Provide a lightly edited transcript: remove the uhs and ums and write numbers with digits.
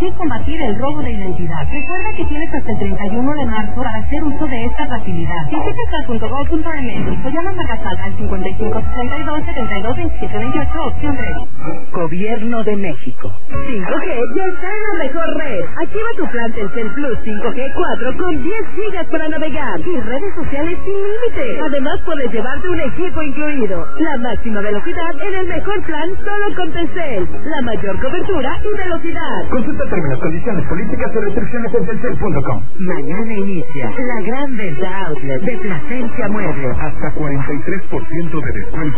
así combatir el robo de identidad. Recuerda que tienes hasta el 31 de marzo para hacer uso de esta facilidad. Visita cal.gov.mx o llama a Magasaga al 5562-722728, opción 3. Gobierno de México. 5G ya está en la mejor red. Activa tu plan Telcel Plus 5G 4 con 10 gigas para navegar y redes sociales sin límite. Además puedes llevarte un equipo incluido. La máxima velocidad en el mejor plan solo con Telcel. La mayor cobertura y velocidad. Consulta términos, condiciones, políticas y restricciones en telcel.com. Mañana inicia la gran venta outlet de Plasencia Muebles. Hasta 43% de descuento.